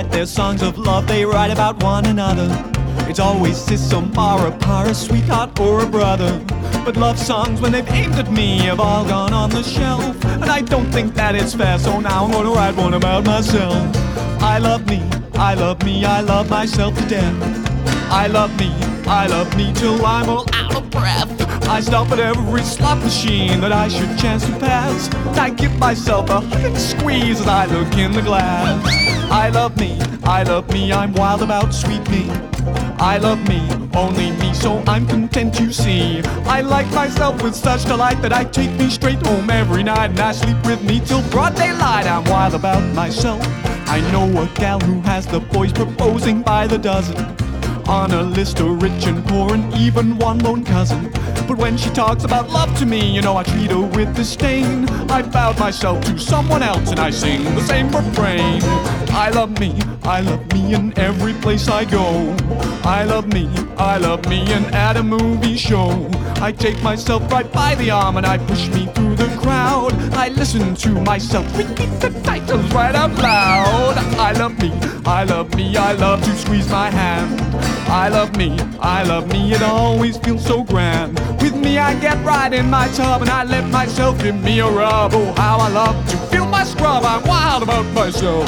write their songs of love, they write about one another. It's always sis or Mara, a sweetheart or a brother. But love songs, when they've aimed at me, have all gone on the shelf. And I don't think that it's fair, so now I'm gonna write one about myself. I love me, I love me, I love myself to death. I love me till I'm all out of breath. I stop at every slot machine that I should chance to pass. I give myself a hug and squeeze as I look in the glass. I love me, I'm wild about sweet me. I love me, only me, so I'm content, you see. I like myself with such delight that I take me straight home every night, and I sleep with me till broad daylight. I'm wild about myself. I know a gal who has the boys proposing by the dozen, on a list of rich and poor and even one lone cousin. But when she talks about love to me, you know I treat her with disdain. I vowed myself to someone else and I sing the same refrain. I love me in every place I go. I love me and at a movie show. I take myself right by the arm and I push me through the crowd. I listen to myself repeat the titles right out loud. I love me, I love to squeeze my hand. I love me, it always feels so grand. With me I get right in my tub and I let myself give me a rub. Oh, how I love to feel my scrub, I'm wild about myself.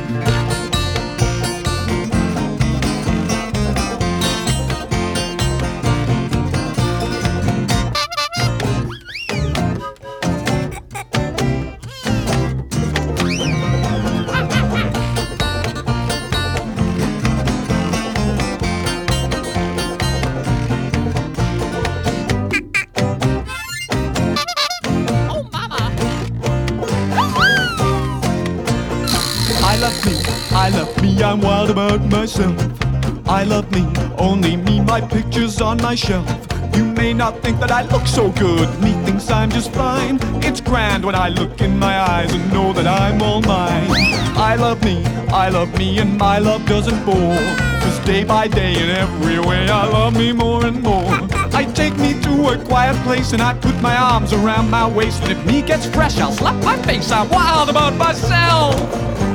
I love me, I'm wild about myself. I love me, only me, my picture's on my shelf. You may not think that I look so good, me thinks I'm just fine. It's grand when I look in my eyes and know that I'm all mine. I love me, and my love doesn't bore. Cause day by day in every way I love me more and more. I take me to a quiet place and I put my arms around my waist. And if me gets fresh, I'll slap my face, I'm wild about myself.